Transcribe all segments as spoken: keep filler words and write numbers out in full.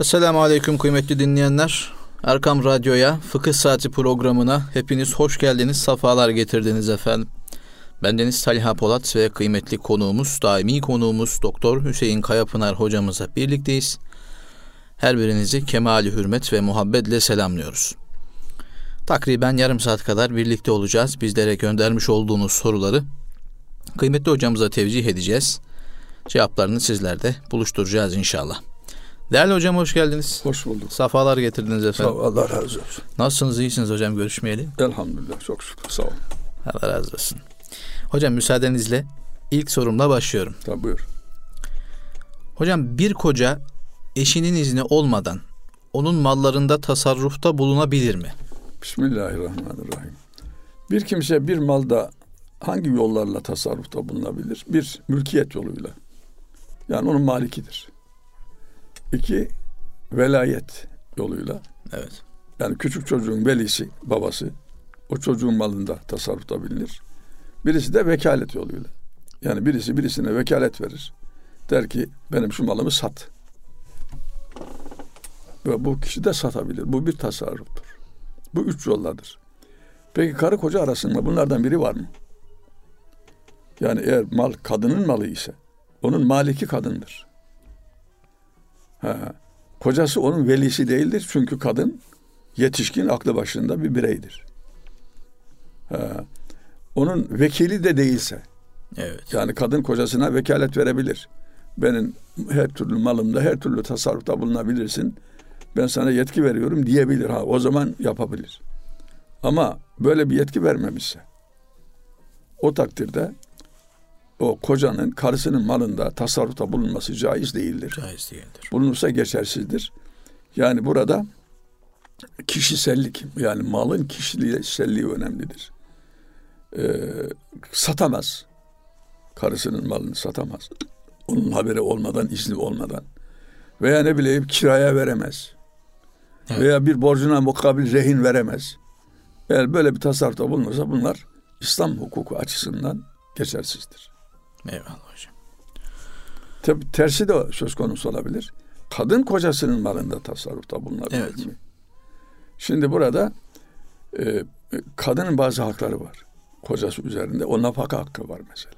Esselamu Aleyküm kıymetli dinleyenler. Erkam Radyo'ya, Fıkıh Saati programına hepiniz hoş geldiniz, safalar getirdiniz efendim. Bendeniz Talha Polat ve kıymetli konuğumuz, daimi konuğumuz Doktor Hüseyin Kayapınar hocamızla birlikteyiz. Her birinizi kemali hürmet ve muhabbetle selamlıyoruz. Takriben yarım saat kadar birlikte olacağız. Bizlere göndermiş olduğunuz soruları kıymetli hocamıza tevcih edeceğiz. Cevaplarını sizlerde buluşturacağız inşallah. Değerli hocam, hoş geldiniz. Hoş bulduk. Safalar getirdiniz efendim. Sağ ol, Allah razı olsun. Nasılsınız, iyisiniz hocam, görüşmeyeli? Elhamdülillah, çok şükür, sağ ol. Allah razı olsun. Hocam müsaadenizle ilk sorumla başlıyorum. Tabii, buyur. Hocam, bir koca eşinin izni olmadan onun mallarında tasarrufta bulunabilir mi? Bismillahirrahmanirrahim. Bir kimse bir malda hangi yollarla tasarrufta bulunabilir? Bir, mülkiyet yoluyla. Yani onun malikidir. İki, velayet yoluyla. Evet. Yani küçük çocuğun velisi, babası o çocuğun malında tasarrufta bilinir. Birisi de vekalet yoluyla. Yani birisi birisine vekalet verir. Der ki benim şu malımı sat. Ve bu kişi de satabilir. Bu bir tasarruftur. Bu üç yolladır. Peki karı koca arasında bunlardan biri var mı? Yani eğer mal kadının malı ise onun maliki kadındır. Ha, kocası onun velisi değildir. Çünkü kadın yetişkin, aklı başında bir bireydir. Ha, onun vekili de değilse, evet. Yani kadın kocasına vekalet verebilir. Benim her türlü malımda, her türlü tasarrufta bulunabilirsin. Ben sana yetki veriyorum diyebilir. Ha, o zaman yapabilir. Ama böyle bir yetki vermemişse, o takdirde o kocanın karısının malında tasarrufta bulunması caiz değildir. Caiz değildir. Bulunursa geçersizdir. Yani burada kişisellik, yani malın kişiselliği önemlidir. Ee, satamaz. Karısının malını satamaz. Onun haberi olmadan, izni olmadan. Veya ne bileyim kiraya veremez. Evet. Veya bir borcuna mukabil rehin veremez. Eğer böyle bir tasarrufta bulunursa bunlar İslam hukuku açısından geçersizdir. Eyvallah hocam. Tabii tersi de söz konusu olabilir. Kadın kocasının malında tasarrufta bulunabilir evet. mi? Şimdi burada e, kadının bazı hakları var. Kocası üzerinde o nafaka hakkı var mesela.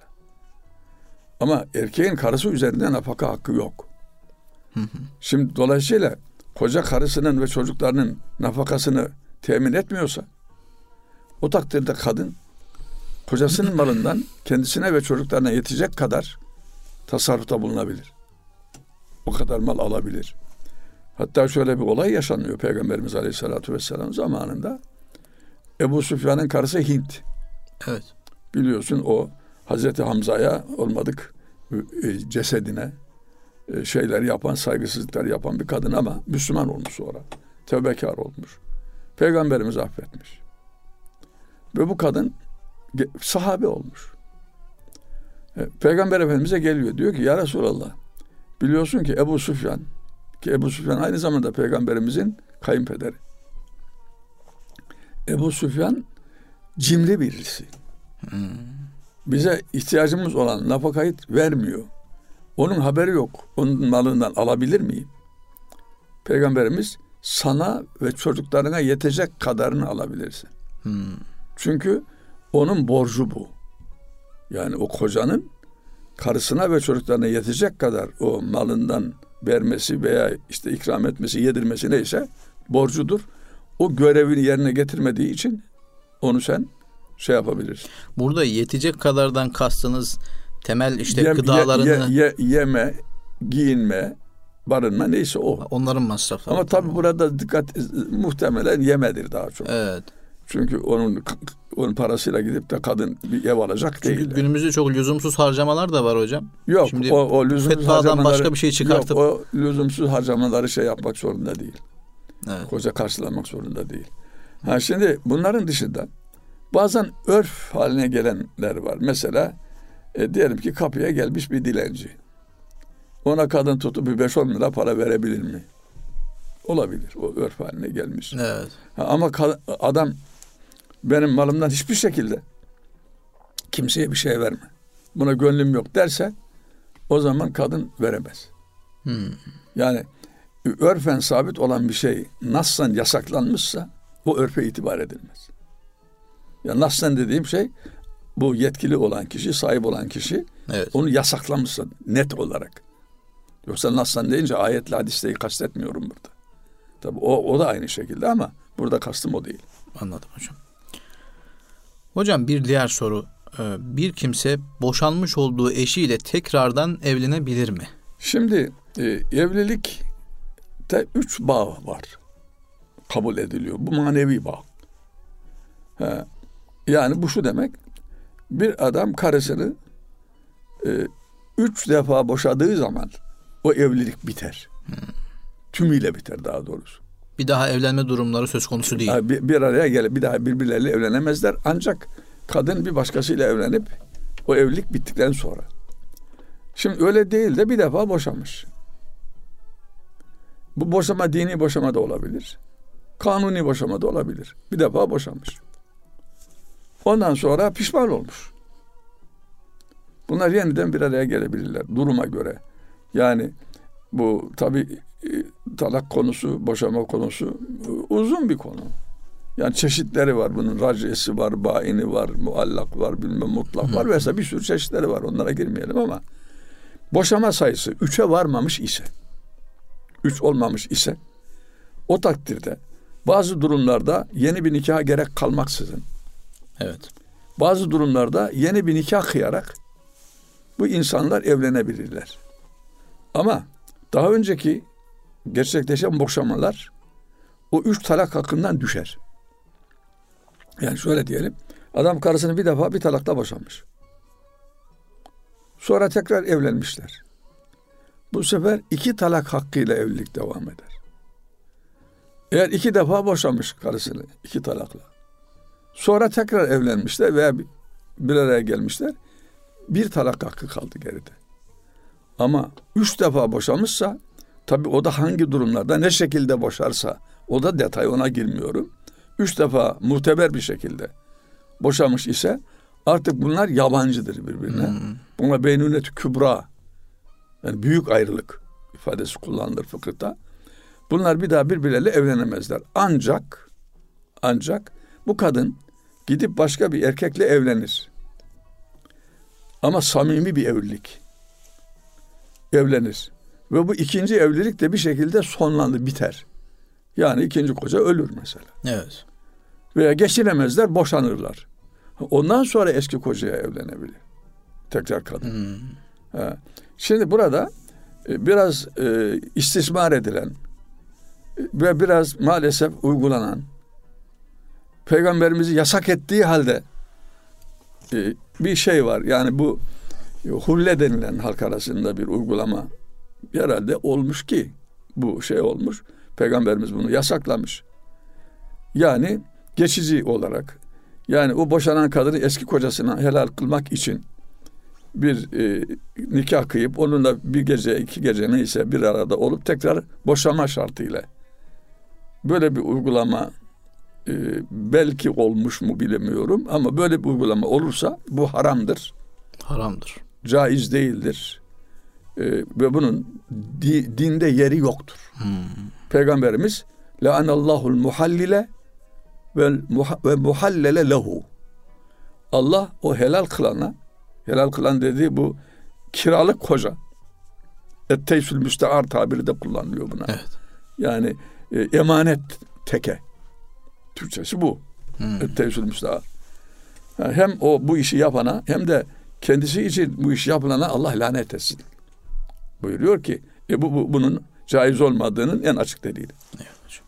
Ama erkeğin karısı üzerinde nafaka hakkı yok. Hı hı. Şimdi dolayısıyla koca karısının ve çocuklarının nafakasını temin etmiyorsa o takdirde kadın kocasının malından kendisine ve çocuklarına yetecek kadar tasarrufta bulunabilir. O kadar mal alabilir. Hatta şöyle bir olay yaşanıyor Peygamberimiz Aleyhisselatü Vesselam zamanında. Ebu Süfyan'ın karısı Hint. Evet. Biliyorsun o Hazreti Hamza'ya olmadık cesedine şeyler yapan, saygısızlıklar yapan bir kadın ama Müslüman olmuş sonra. Tevbekar olmuş. Peygamberimiz affetmiş. Ve bu kadın sahabe olmuş. Peygamber Efendimiz'e geliyor. Diyor ki ya Resulallah, biliyorsun ki Ebu Süfyan, ki Ebu Süfyan aynı zamanda Peygamberimizin kayınpederi. Ebu Süfyan cimri birisi. Hmm. Bize ihtiyacımız olan nafakayı vermiyor. Onun haberi yok. Onun malından alabilir miyim? Peygamberimiz sana ve çocuklarına yetecek kadarını alabilirsin. Hmm. Çünkü onun borcu bu. Yani o kocanın karısına ve çocuklarına yetecek kadar o malından vermesi veya işte ikram etmesi, yedirmesi neyse borcudur. O görevini yerine getirmediği için onu sen şey yapabilirsin. Burada yetecek kadardan kastınız temel işte Yem, gıdalarını... Ye, ye, yeme, giyinme, barınma neyse o. Onların masrafları. Ama tabii burada dikkat muhtemelen yemedir daha çok. Evet. Çünkü onun onun parasıyla gidip de kadın bir ev alacak Çünkü değil. Çünkü günümüzde çok lüzumsuz harcamalar da var hocam. Yok. Şimdi o, o lüzumsuz harcamaları başka bir şey çıkartıp yok, o lüzumsuz harcamaları şey yapmak zorunda değil. Evet. Koca karşılamak zorunda değil. Ha şimdi bunların dışında bazen örf haline gelenler var. Mesela e, diyelim ki kapıya gelmiş bir dilenci. Ona kadın tutup bir beş on lira para verebilir mi? Olabilir. O örf haline gelmiş. Evet. Ha, ama adam benim malımdan hiçbir şekilde kimseye bir şey verme, buna gönlüm yok derse o zaman kadın veremez. Hmm. Yani örfen sabit olan bir şey nassan yasaklanmışsa o örfe itibar edilmez. Ya nassan dediğim şey bu yetkili olan kişi, sahip olan kişi evet. onu yasaklamışsa net olarak. Yoksa nassan deyince ayetle hadisleri kastetmiyorum burada. Tabii o, o da aynı şekilde ama burada kastım o değil. Anladım hocam. Hocam bir diğer soru. Bir kimse boşanmış olduğu eşiyle tekrardan evlenebilir mi? Şimdi e, evlilikte üç bağ var. Kabul ediliyor. Bu manevi bağ. He. Yani bu şu demek. Bir adam karısını e, üç defa boşadığı zaman o evlilik biter. Hmm. Tümüyle biter daha doğrusu. Bir daha evlenme durumları söz konusu değil. Bir, bir araya gelip bir daha birbirleriyle evlenemezler. Ancak kadın bir başkasıyla evlenip o evlilik bittikten sonra. Şimdi öyle değil de bir defa boşamış. Bu boşama dini boşama da olabilir. Kanuni boşama da olabilir. Bir defa boşamış. Ondan sonra pişman olmuş. Bunlar yeniden bir araya gelebilirler duruma göre. Yani bu tabii talak konusu, boşama konusu uzun bir konu. Yani çeşitleri var bunun. Raciyesi var, baini var, muallak var, bilmem mutlak var vesaire bir sürü çeşitleri var. Onlara girmeyelim ama boşama sayısı üçe varmamış ise, üç olmamış ise o takdirde bazı durumlarda yeni bir nikaha gerek kalmaksızın evet. bazı durumlarda yeni bir nikah kıyarak bu insanlar evlenebilirler. Ama daha önceki gerçekleşen boşamalar o üç talak hakkından düşer. Yani şöyle diyelim. Adam karısını bir defa bir talakla boşamış. Sonra tekrar evlenmişler. Bu sefer iki talak hakkıyla evlilik devam eder. Eğer iki defa boşamış karısını iki talakla. Sonra tekrar evlenmişler veya bir araya gelmişler. Bir talak hakkı kaldı geride. Ama üç defa boşamışsa tabii o da hangi durumlarda ne şekilde boşarsa o da detay ona girmiyorum. Üç defa muteber bir şekilde boşamış ise artık bunlar yabancıdır birbirine. Hmm. Buna beynünet-i kübra yani büyük ayrılık ifadesi kullanılır fıkıhta. Bunlar bir daha birbirleriyle evlenemezler. Ancak ancak bu kadın gidip başka bir erkekle evlenir. Ama samimi bir evlilik. Evlenir. Ve bu ikinci evlilik de bir şekilde sonlanır, biter. Yani ikinci koca ölür mesela. Evet. Veya geçinemezler, boşanırlar. Ondan sonra eski kocaya evlenebilir. Tekrar kadın. Hmm. Ha. Şimdi burada biraz e, istismar edilen ve biraz maalesef uygulanan, Peygamberimizi yasak ettiği halde e, bir şey var. Yani bu hulle denilen halk arasında bir uygulama herhalde olmuş ki bu şey olmuş. Peygamberimiz bunu yasaklamış. Yani geçici olarak yani o boşanan kadını eski kocasına helal kılmak için bir e, nikah kıyıp onunla bir gece iki gece neyse bir arada olup tekrar boşama şartıyla böyle bir uygulama e, belki olmuş mu bilemiyorum ama böyle bir uygulama olursa bu haramdır. Haramdır. Caiz değildir. E, ve bunun di, dinde yeri yoktur. Hmm. Peygamberimiz la'anallahu'l muhallile ve ve muhallele lehu. Allah o helal kılana, helal kılan dediği bu kiralık koca. Et-teysül müstear tabiri de kullanılıyor buna. Evet. Yani e, emanet teke. Türkçesi bu. Hmm. Et-teysül müstear. Yani hem o bu işi yapana hem de kendisi için bu işi yapılana Allah lanet etsin. Buyuruyor ki e, bu, bu bunun caiz olmadığının en açık delili. Evet hocam.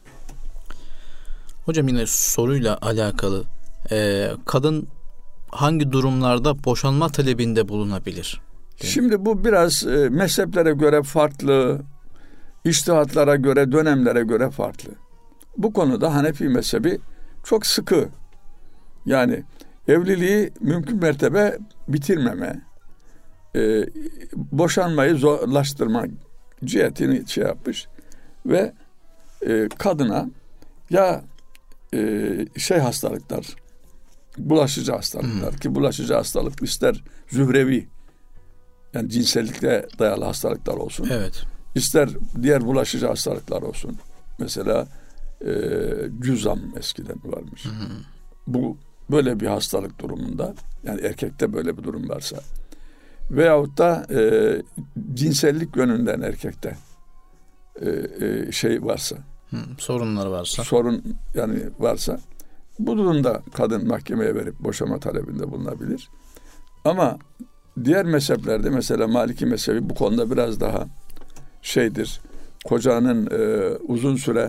Hocam yine soruyla alakalı e, kadın hangi durumlarda boşanma talebinde bulunabilir? Şimdi bu biraz e, mezheplere göre farklı, içtihatlara göre, dönemlere göre farklı. Bu konuda Hanefi mezhebi çok sıkı. Yani evliliği mümkün mertebe bitirmeme, e, boşanmayı zorlaştırma cihetini şey yapmış ve e, kadına ya e, şey hastalıklar, bulaşıcı hastalıklar hmm. ki bulaşıcı hastalık ister zührevi yani cinsellikle dayalı hastalıklar olsun. Evet. ister diğer bulaşıcı hastalıklar olsun. Mesela e, cüzam eskiden varmış. Hı hı. Bu böyle bir hastalık durumunda, yani erkekte böyle bir durum varsa veyahut da e, cinsellik yönünden erkekte e, e, şey varsa, hı, sorunlar varsa, sorun yani varsa, bu durumda kadın mahkemeye verip boşama talebinde bulunabilir. Ama diğer mezheplerde, mesela Maliki mezhebi bu konuda biraz daha şeydir. Kocanın e, uzun süre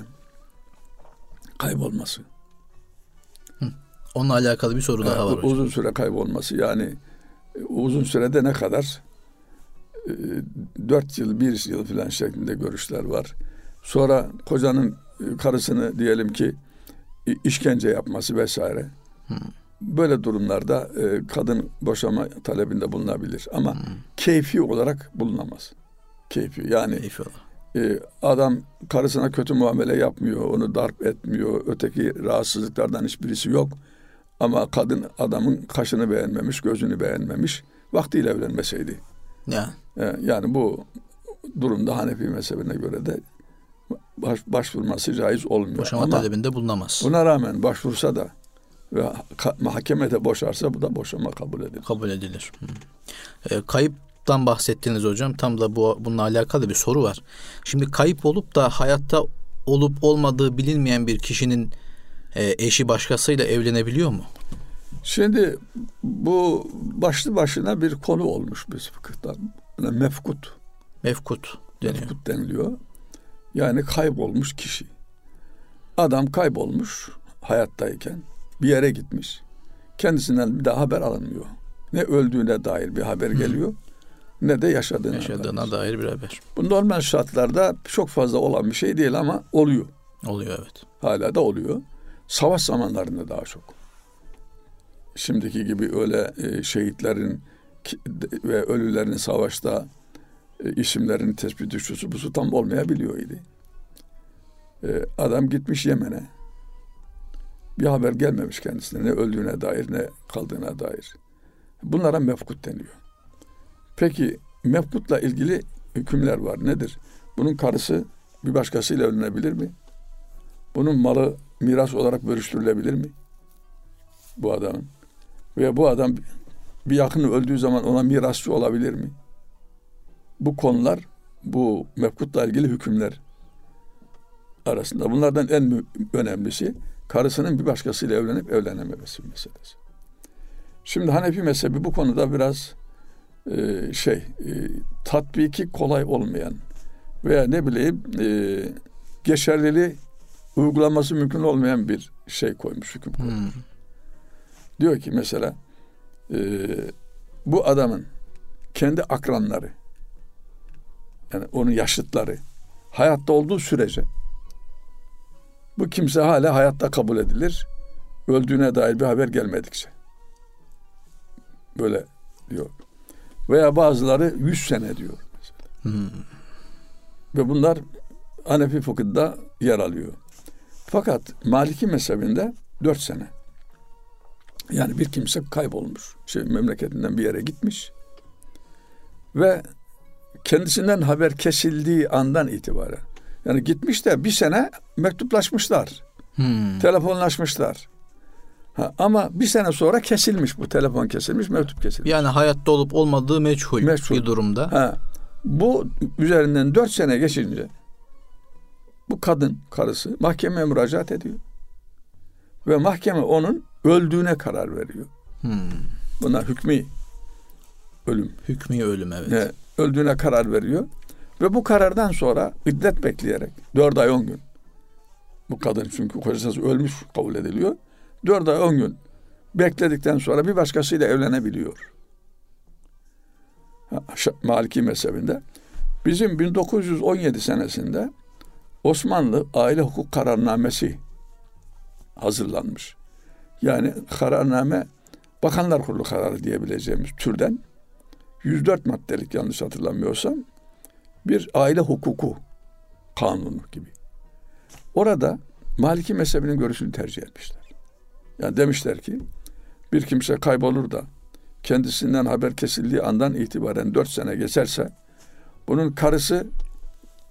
kaybolması. Hı. Onunla alakalı bir soru e, daha var hocam. Uzun süre kaybolması, yani e, uzun sürede ne kadar? E, dört yıl, bir yıl falan şeklinde görüşler var. Sonra kocanın e, karısını diyelim ki e, işkence yapması vesaire. Hı. Böyle durumlarda e, kadın boşama talebinde bulunabilir. Ama hmm. keyfi olarak bulunamaz. Keyfi yani keyfi e, adam karısına kötü muamele yapmıyor, onu darp etmiyor, öteki rahatsızlıklardan hiçbirisi yok. Ama kadın adamın kaşını beğenmemiş, gözünü beğenmemiş, vaktiyle evlenmeseydi. Ya. E, yani bu durumda Hanefi mezhebine göre de baş, başvurması caiz olmuyor. Boşama Ama talebinde bulunamaz. Buna rağmen başvursa da ve mahkemede boşarsa bu da boşama kabul edilir. Kabul edilir. E, kayıptan bahsettiniz hocam. Tam da bu bununla alakalı bir soru var. Şimdi kayıp olup da hayatta olup olmadığı bilinmeyen bir kişinin e, eşi başkasıyla evlenebiliyor mu? Şimdi bu başlı başına bir konu olmuş biz fıkıhta. Mefkut. Mefkut deniyor. Mefkut deniliyor. Yani kaybolmuş kişi. Adam kaybolmuş hayattayken. Bir yere gitmiş. Kendisinden bir daha haber alınmıyor. Ne öldüğüne dair bir haber geliyor, Hı. ne de yaşadığına, yaşadığına dair. dair bir haber. Bu normal şartlarda çok fazla olan bir şey değil ama oluyor. Oluyor, evet. Hala da oluyor. Savaş zamanlarında daha çok. Şimdiki gibi öyle e, şehitlerin ve ölülerin savaşta e, isimlerinin tespiti şusu busu tam olmayabiliyor idi. E, adam gitmiş Yemen'e. Bir haber gelmemiş kendisine, ne öldüğüne dair ne kaldığına dair. Bunlara mefkut deniyor. Peki mefkutla ilgili hükümler var. Nedir? Bunun karısı bir başkasıyla evlenebilir mi? Bunun malı miras olarak bölüştürülebilir mi? Bu adamın. Veya bu adam bir yakını öldüğü zaman ona mirasçı olabilir mi? Bu konular, bu mefkutla ilgili hükümler arasında. Bunlardan en önemlisi karısının bir başkasıyla evlenip evlenememesi meselesi. Şimdi Hanefi mezhebi bu konuda biraz e, şey e, tatbiki kolay olmayan veya ne bileyim e, geçerliliği uygulaması mümkün olmayan bir şey koymuş, hüküm koymuş. Hmm. Diyor ki mesela e, bu adamın kendi akranları, yani onun yaşıtları hayatta olduğu sürece bu kimse hala hayatta kabul edilir. Öldüğüne dair bir haber gelmedikçe. Böyle diyor. Veya bazıları yüz sene diyor mesela. Hmm. Ve bunlar Hanefi fıkhında yer alıyor. Fakat Maliki mezhebinde dört sene. Yani bir kimse kaybolmuş. Şey, memleketinden bir yere gitmiş. Ve kendisinden haber kesildiği andan itibaren, yani gitmiş de bir sene mektuplaşmışlar. Hmm. Telefonlaşmışlar. Ha, ama bir sene sonra kesilmiş, bu telefon kesilmiş, mektup kesilmiş. Yani hayatta olup olmadığı meçhul, meçhul. bir durumda. Ha, bu üzerinden dört sene geçince bu kadın, karısı mahkemeye müracaat ediyor. Ve mahkeme onun öldüğüne karar veriyor. Hmm. Buna hükmü ölüm. Hükmü ölüm, evet. Ne, öldüğüne karar veriyor. Ve bu karardan sonra iddet bekleyerek dört ay on gün. Bu kadın çünkü kocası ölmüş kabul ediliyor. Dört ay on gün bekledikten sonra bir başkasıyla evlenebiliyor. Maliki mezhebinde. Bizim bin dokuz yüz on yedi senesinde Osmanlı Aile Hukuk Kararnamesi hazırlanmış. Yani kararname Bakanlar Kurulu kararı diyebileceğimiz türden yüz dört maddelik, yanlış hatırlamıyorsam, bir aile hukuku kanunu gibi. Orada Maliki mezhebinin görüşünü tercih etmişler. Yani demişler ki bir kimse kaybolur da kendisinden haber kesildiği andan itibaren dört sene geçerse bunun karısı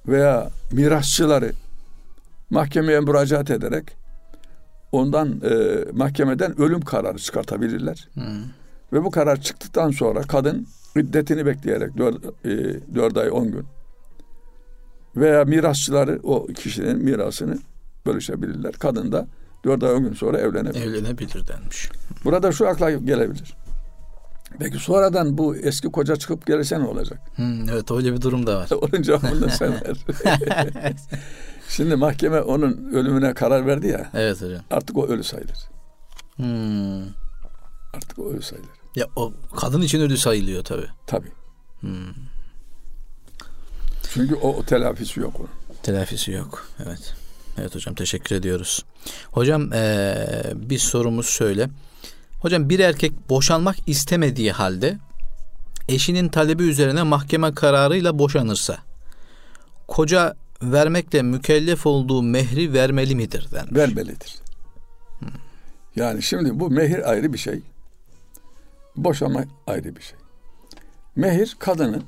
veya mirasçıları mahkemeye müracaat ederek ondan e, mahkemeden ölüm kararı çıkartabilirler. Hmm. Ve bu karar çıktıktan sonra kadın iddetini bekleyerek dört ay on gün veya mirasçıları o kişinin mirasını bölüşebilirler. Kadın da dört ay on gün sonra evlenebilir. Evlenebilir denmiş. Burada şu akla gelebilir. Peki sonradan bu eski koca çıkıp gelirse ne olacak? Hmm, evet, öyle bir durum da var. Onun cevabını sen ver. Şimdi mahkeme onun ölümüne karar verdi ya. Evet hocam. Artık o ölü sayılır. Hmm. Artık o ölü sayılır. Ya o kadın için ölü sayılıyor tabii. Tabii. Hmm. Çünkü o, o telafisi yok onun. Telafisi yok. Evet. Evet hocam, teşekkür ediyoruz. Hocam ee, bir sorumuz şöyle. Hocam, bir erkek boşanmak istemediği halde eşinin talebi üzerine mahkeme kararıyla boşanırsa koca vermekle mükellef olduğu mehri vermeli midir denmiş. Vermelidir. Hmm. Yani şimdi bu mehir ayrı bir şey. Boşanmak ayrı bir şey. Mehir kadının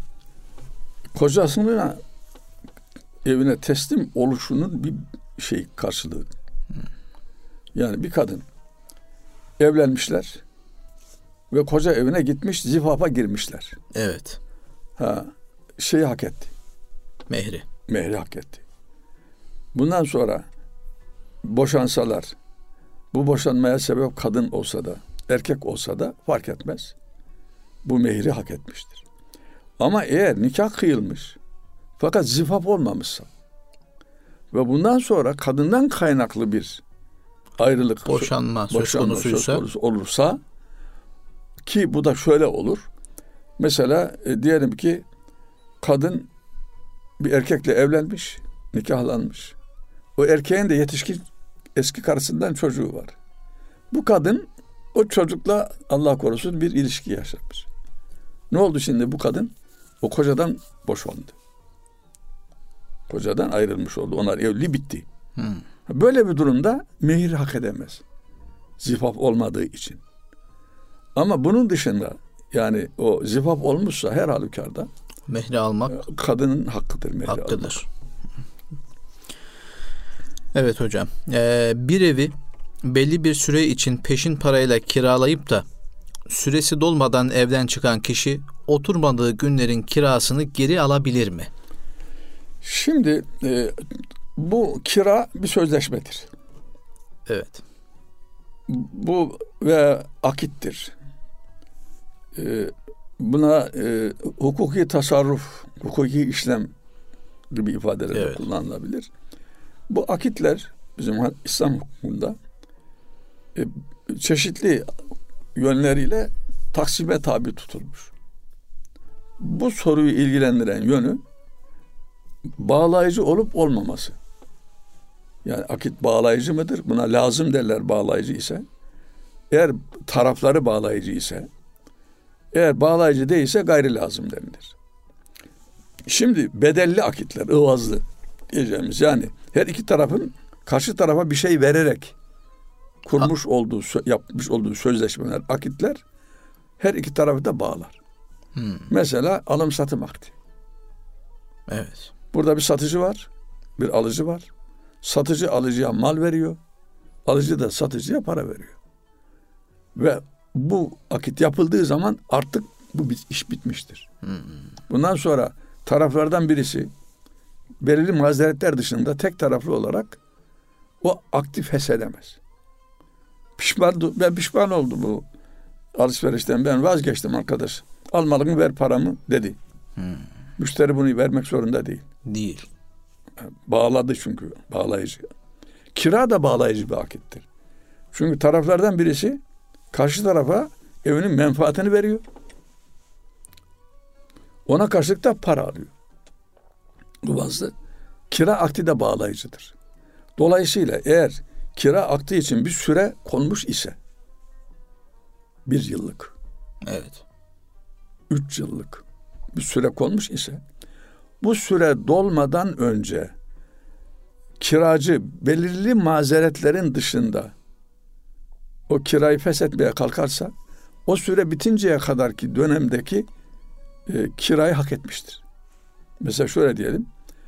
kocasının evine teslim oluşunun bir şey karşılığı. Hmm. Yani bir kadın evlenmişler ve koca evine gitmiş, zifafa girmişler. Evet. Ha, şeyi hak etti. Mehri. Mehri hak etti. Bundan sonra boşansalar, bu boşanmaya sebep kadın olsa da, erkek olsa da fark etmez. Bu mehri hak etmiştir. Ama eğer nikah kıyılmış, fakat zifaf olmamışsa ve bundan sonra kadından kaynaklı bir ayrılık, boşanma, söz boşanma konusuysa, söz konusu olursa, ki bu da şöyle olur. Mesela e, diyelim ki kadın bir erkekle evlenmiş, nikahlanmış. O erkeğin de yetişkin eski karısından çocuğu var. Bu kadın o çocukla Allah korusun bir ilişki yaşamış. Ne oldu şimdi bu kadın? O kocadan boşandı. Kocadan ayrılmış oldu. Onlar evli bitti. Hmm. Böyle bir durumda mehir hak edemez. Zifaf olmadığı için. Ama bunun dışında, yani o zifaf olmuşsa her halükarda mehri almak kadının hakkıdır. Mehri hakkıdır. Almak. Evet hocam. Ee, bir evi belli bir süre için peşin parayla kiralayıp da süresi dolmadan evden çıkan kişi oturmadığı günlerin kirasını geri alabilir mi? Şimdi e, bu kira bir sözleşmedir. Evet. Bu ve akittir. E, buna e, hukuki tasarruf, hukuki işlem gibi ifadeler evet. kullanılabilir. Bu akitler bizim İslam hukukunda e, çeşitli yönleriyle taksime tabi tutulmuş. Bu soruyu ilgilendiren yönü bağlayıcı olup olmaması. Yani akit bağlayıcı mıdır? Buna lazım derler bağlayıcı ise. Eğer tarafları bağlayıcı ise, eğer bağlayıcı değilse gayri lazım denilir. Şimdi bedelli akitler, ıvazlı diyeceğimiz, yani her iki tarafın karşı tarafa bir şey vererek kurmuş ha. olduğu, yapmış olduğu sözleşmeler, akitler her iki tarafı da bağlar. Hmm. Mesela alım satım akdi. Evet. Burada bir satıcı var, bir alıcı var. Satıcı alıcıya mal veriyor, alıcı da satıcıya para veriyor. Ve bu akit yapıldığı zaman artık bu iş bitmiştir. Hmm. Bundan sonra taraflardan birisi belirli mazeretler dışında tek taraflı olarak o akdi feshedemez. Pişman, ben pişman oldum bu alışverişten, ben vazgeçtim arkadaş. Al malını ver paramı dedi. Hmm. Müşteri bunu vermek zorunda değil. Değil. Bağladı çünkü, bağlayıcı. Kira da bağlayıcı bir akittir. Çünkü taraflardan birisi karşı tarafa evinin menfaatini veriyor. Ona karşılık da para alıyor. Bu bazı kira akdi de bağlayıcıdır. Dolayısıyla eğer kira akdi için bir süre konmuş ise, bir yıllık, evet, üç yıllık bir süre konmuş ise, bu süre dolmadan önce kiracı belirli mazeretlerin dışında o kirayı feshetmeye kalkarsa, o süre bitinceye kadarki dönemdeki e, kirayı hak etmiştir. Mesela şöyle diyelim,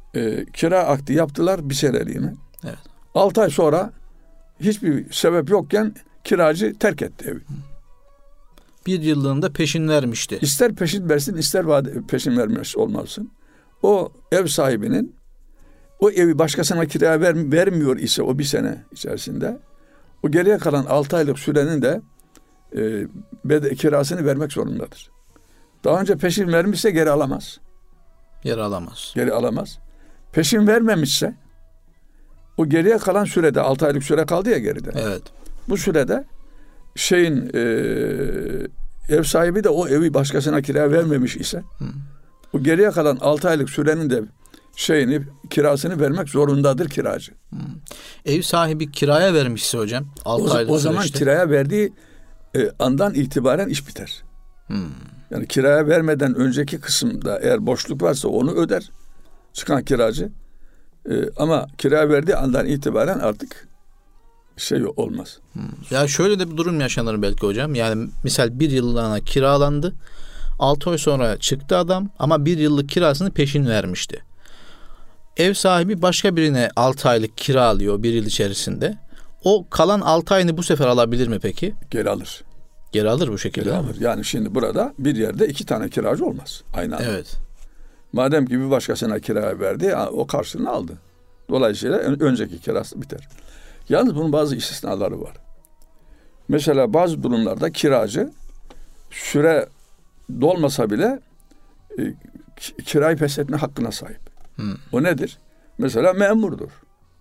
e, kira akdi yaptılar bir seneliğine. Evet. Altı ay sonra hiçbir sebep yokken kiracı terk etti evi. Bir yıllığında peşin vermişti. İster peşin versin, ister vade, peşin vermesi olmasın. O ev sahibinin o evi başkasına kiraya ver, vermiyor ise o bir sene içerisinde o geriye kalan altı aylık sürenin de e, bede, kirasını vermek zorundadır. Daha önce peşin vermişse geri alamaz. Geri alamaz. Geri alamaz. Peşin vermemişse o geriye kalan sürede altı aylık süre kaldı ya geride. Evet. Bu sürede şeyin e, ev sahibi de o evi başkasına kiraya vermemiş ise Hı. o geriye kalan altı aylık sürenin de şeyini kirasını vermek zorundadır kiracı. Hı. Ev sahibi kiraya vermişse hocam altı o, aylık o zaman süreçte. Kiraya verdiği e, andan itibaren iş biter. Hı. Yani kiraya vermeden önceki kısımda eğer boşluk varsa onu öder çıkan kiracı. E, ama kiraya verdiği andan itibaren artık şey olmaz. Hmm. Ya şöyle de bir durum yaşanır belki hocam. Yani misal bir yıllığına kiralandı. altı ay sonra çıktı adam ama bir yıllık kirasını peşin vermişti. Ev sahibi başka birine altı aylık kira alıyor bir yıl içerisinde. O kalan altı ayını bu sefer alabilir mi peki? Geri alır. Geri alır bu şekilde. Geri alır. Yani şimdi burada bir yerde iki tane kiracı olmaz. Aynı anda. Evet. Madem ki bir başkasına kiraya verdi, o karşılığını aldı. Dolayısıyla önceki kirası biter. Yalnız bunun bazı istisnaları var. Mesela bazı durumlarda kiracı süre dolmasa bile e, kirayı feshetme hakkına sahip. Hmm. O nedir? Mesela memurdur.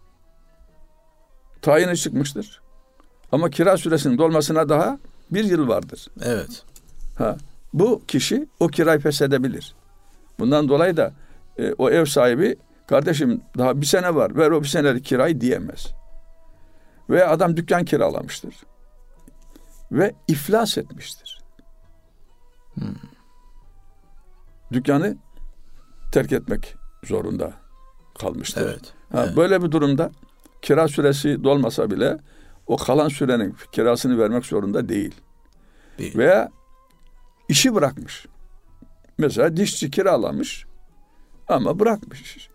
Tayini çıkmıştır. Ama kira süresinin dolmasına daha bir yıl vardır. Evet. Ha, bu kişi o kirayı feshedebilir. Bundan dolayı da e, o ev sahibi kardeşim daha bir sene var ver o bir senelik kirayı diyemez. Ve adam dükkan kiralamıştır. Ve iflas etmiştir. Hmm. Dükkanı terk etmek zorunda kalmıştır. Evet, ha, evet. Böyle bir durumda kira süresi dolmasa bile o kalan sürenin kirasını vermek zorunda değil. değil. Veya işi bırakmış. Mesela dişçi kiralamış ama bırakmış.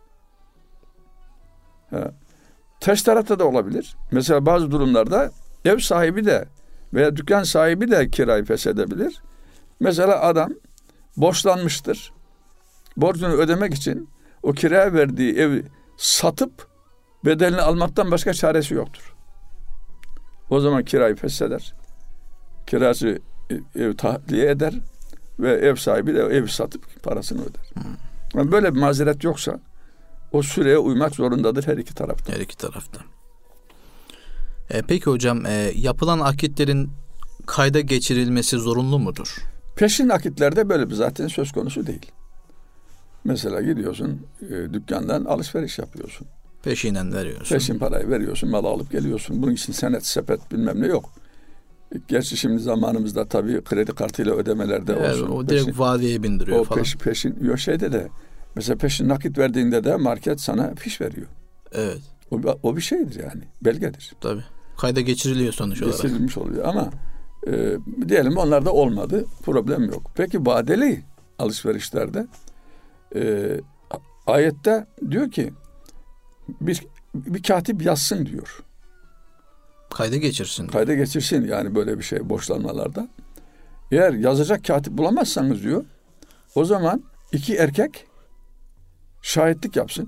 Ha. Ters tarafta da olabilir. Mesela bazı durumlarda ev sahibi de veya dükkan sahibi de kirayı feshedebilir. Mesela adam borçlanmıştır. Borcunu ödemek için o kiraya verdiği evi satıp bedelini almaktan başka çaresi yoktur. O zaman kirayı fesheder. Kiracı ev tahliye eder ve ev sahibi de evi satıp parasını öder. Hmm. Yani böyle bir mazeret yoksa o süreye uymak zorundadır her iki tarafta. Her iki tarafta. E, peki hocam e, yapılan akitlerin kayda geçirilmesi zorunlu mudur? Peşin akitlerde böyle bir zaten söz konusu değil. Mesela gidiyorsun e, dükkandan alışveriş yapıyorsun. Peşinen veriyorsun. Peşin parayı veriyorsun, malı alıp geliyorsun. Bunun için senet, sepet bilmem ne yok. Gerçi şimdi zamanımızda tabii kredi kartıyla ödemelerde evet, olsun. O direkt peşin, vadeye bindiriyor o falan. Peşin, peşin, yok şeyde de mesela peşin nakit verdiğinde de market sana fiş veriyor. Evet. O, o bir şeydir yani, belgedir. Tabii. Kayda geçiriliyor sonuç olarak. Geçirilmiş oluyor ama e, diyelim onlarda olmadı, problem yok. Peki vadeli alışverişlerde e, ayette diyor ki bir, bir katip yazsın diyor. Kayda geçirsin. Kayda geçirsin yani böyle bir şey borçlanmalarda. Eğer yazacak katip bulamazsanız diyor, o zaman iki erkek şahitlik yapsın.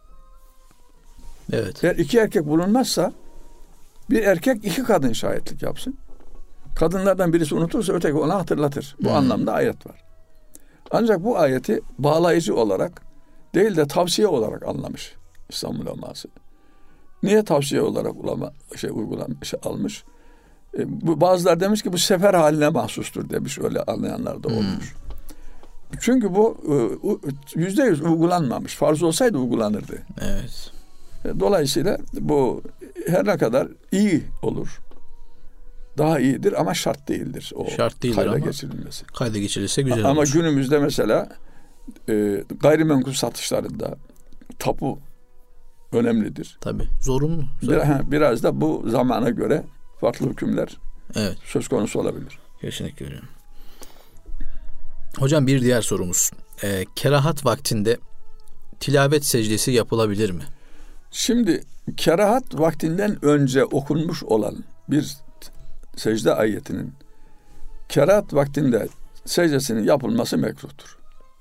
Evet. Eğer iki erkek bulunmazsa bir erkek iki kadın şahitlik yapsın. Kadınlardan birisi unutursa öteki ona hatırlatır. Bu hmm. anlamda ayet var. Ancak bu ayeti bağlayıcı olarak değil de tavsiye olarak anlamış İslam uleması. Niye tavsiye olarak ulama şey uygulamış almış? E, bu bazılar demiş ki bu sefer haline mahsustur demiş, öyle anlayanlar da olmuş. Hmm. Çünkü bu yüzde yüz uygulanmamış. Farz olsaydı uygulanırdı. Evet. E, dolayısıyla bu her ne kadar iyi olur, daha iyidir ama şart değildir. O şart değildir kayda ama geçirilmesi. Kayda geçirilse güzel ama olur. Ama günümüzde mesela e, gayrimenkul satışlarında tapu önemlidir. Tabii. Zorunlu. Bir, biraz da bu zamana göre farklı hükümler evet. söz konusu olabilir. Kesinlikle öyle. Hocam bir diğer sorumuz. E, kerahat vaktinde tilavet secdesi yapılabilir mi? Şimdi kerahat vaktinden önce okunmuş olan bir secde ayetinin kerahat vaktinde secdesinin yapılması mekruhtur.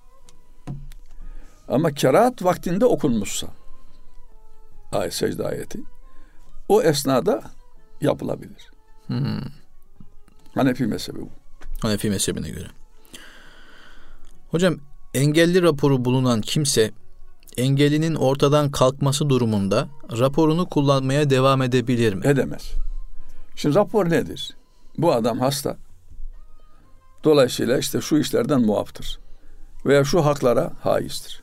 Ama kerahat vaktinde okunmuşsa ayet, secde ayeti o esnada yapılabilir. Hmm. Hanefi mezhebi bu. Hanefi mezhebine göre. Hocam, engelli raporu bulunan kimse engellinin ortadan kalkması durumunda raporunu kullanmaya devam edebilir mi? Edemez. Şimdi rapor nedir? Bu adam hasta. Dolayısıyla işte şu işlerden muaftır. Veya şu haklara haizdir.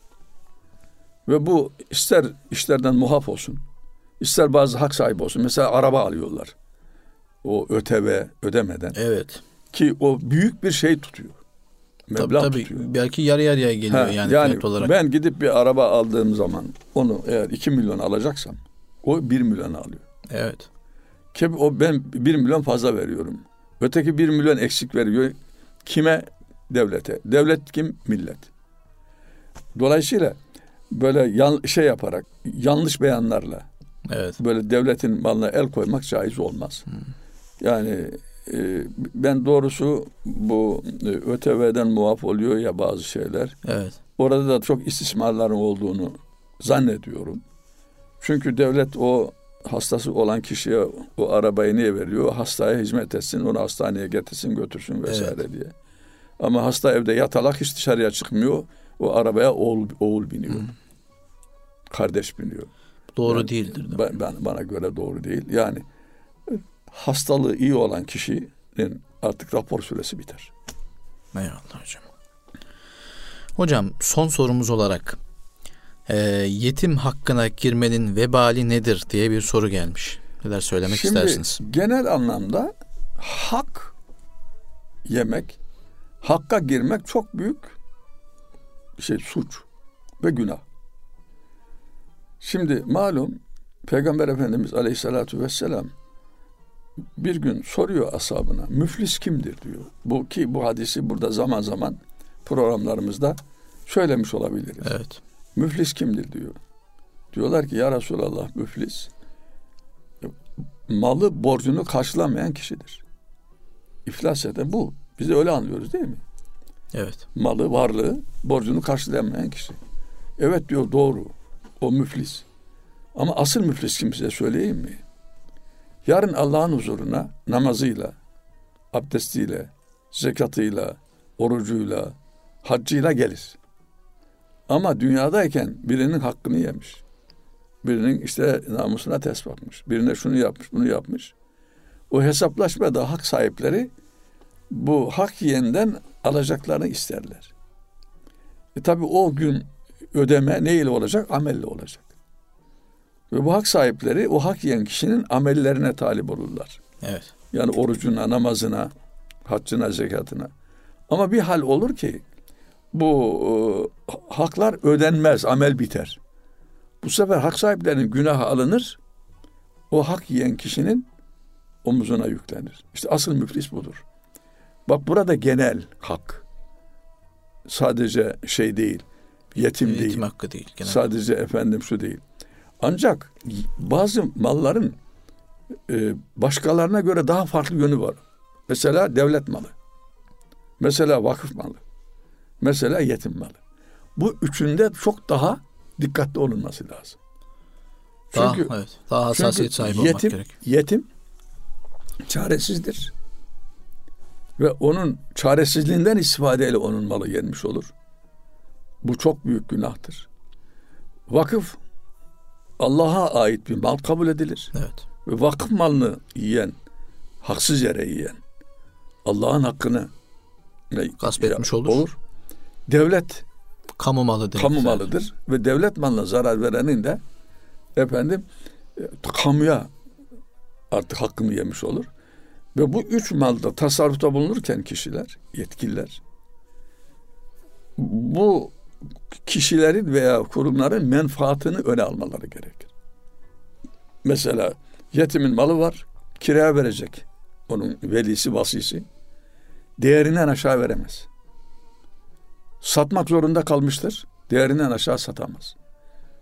Ve bu ister işlerden muaf olsun, ister bazı hak sahibi olsun. Mesela araba alıyorlar. O ÖTV ödemeden. Evet. Ki o büyük bir şey tutuyor. Meblağ tabii, tabii. tutuyor. Belki yarı yarıya geliyor ha, yani, yani fiyat olarak. Ben gidip bir araba aldığım zaman onu eğer iki milyon alacaksam o bir milyon alıyor. Evet. Ki o ben bir milyon fazla veriyorum. Öteki bir milyon eksik veriyor. Kime? Devlete. Devlet kim? Millet. Dolayısıyla böyle yan, şey yaparak yanlış beyanlarla evet. böyle devletin malına el koymak caiz olmaz. Hmm. Yani e, ben doğrusu bu e, ÖTV'den muaf oluyor ya bazı şeyler. Evet. Orada da çok istismarların olduğunu zannediyorum. Çünkü devlet o hastası olan kişiye o arabayı niye veriyor? Hastaya hizmet etsin, onu hastaneye getirsin, götürsün vesaire evet. diye. Ama hasta evde yatalak, hiç dışarıya çıkmıyor. O arabaya oğul, oğul biniyor. Hmm. Kardeş biniyor. Doğru yani, değildir. Ben, ben, bana göre doğru değil. Yani hastalığı iyi olan kişinin artık rapor süresi biter. Eyvallah hocam. Hocam, son sorumuz olarak e, yetim hakkına girmenin vebali nedir diye bir soru gelmiş. Neler söylemek Şimdi, istersiniz? Şimdi genel anlamda hak yemek, hakka girmek çok büyük şey, suç ve günah. Şimdi malum Peygamber Efendimiz Aleyhisselatü Vesselam bir gün soruyor ashabına, müflis kimdir diyor. Bu ki bu hadisi burada zaman zaman programlarımızda söylemiş olabiliriz. Evet. Müflis kimdir diyor. Diyorlar ki ya Resulallah, müflis malı borcunu karşılamayan kişidir. İflas eden bu. Biz de öyle anlıyoruz değil mi? Evet. Malı, varlığı borcunu karşılayamayan kişi. Evet diyor, doğru. O müflis. Ama asıl müflis kim, size söyleyeyim mi? Yarın Allah'ın huzuruna namazıyla, abdestiyle, zekatıyla, orucuyla, haccıyla gelir. Ama dünyadayken birinin hakkını yemiş. Birinin işte namusuna ters bakmış. Birine şunu yapmış, bunu yapmış. O hesaplaşmada hak sahipleri bu hak yiyenden alacaklarını isterler. E tabi o gün ödeme neyle olacak? Amelle olacak. Ve bu hak sahipleri o hak yiyen kişinin amellerine talip olurlar. Evet. Yani orucuna, namazına, haccına, zekatına. Ama bir hal olur ki bu e, haklar ödenmez, amel biter. Bu sefer hak sahiplerinin günahı alınır, o hak yiyen kişinin omuzuna yüklenir. İşte asıl müflis budur. Bak burada genel hak. Sadece şey değil, yetim, yetim değil. Yetim hakkı değil. Genel. Sadece efendim şu değil. Ancak bazı malların e, başkalarına göre daha farklı yönü var. Mesela devlet malı. Mesela vakıf malı. Mesela yetim malı. Bu üçünde çok daha dikkatli olunması lazım. Çünkü daha, evet, daha hassasiyet sahibi yetim, olmak gerek. Yetim çaresizdir. Ve onun çaresizliğinden istifadeyle onun malı yenmiş olur. Bu çok büyük günahtır. Vakıf Allah'a ait bir mal kabul edilir. Evet. Ve vakıf malını yiyen, haksız yere yiyen, Allah'ın hakkını gasp etmiş olur. olur. Devlet kamu malıdır. Kamu malıdır ve devlet malına zarar verenin de efendim kamuya artık hakkını yemiş olur. Ve bu üç malda tasarrufta bulunurken kişiler, yetkililer bu kişilerin veya kurumların menfaatını öne almaları gerekir. Mesela yetimin malı var, kiraya verecek. Onun velisi, vasisi. Değerinden aşağı veremez. Satmak zorunda kalmıştır. Değerinden aşağı satamaz.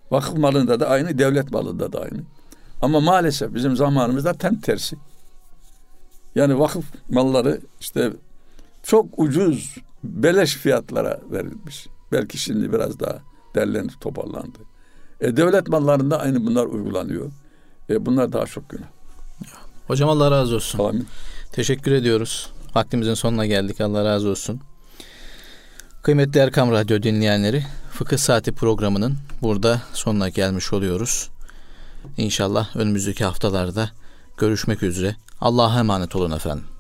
Vakıf malında da aynı, devlet malında da aynı. Ama maalesef bizim zamanımızda tam tersi. Yani vakıf malları işte çok ucuz, beleş fiyatlara verilmiş. Belki şimdi biraz daha derlendi, toparlandı. E, devlet mallarında aynı bunlar uygulanıyor. E, bunlar daha çok günah. Hocam Allah razı olsun. Amin. Teşekkür ediyoruz. Vaktimizin sonuna geldik. Allah razı olsun. Kıymetli Erkam Radyo dinleyenleri, Fıkıh Saati programının burada sonuna gelmiş oluyoruz. İnşallah önümüzdeki haftalarda görüşmek üzere. Allah'a emanet olun efendim.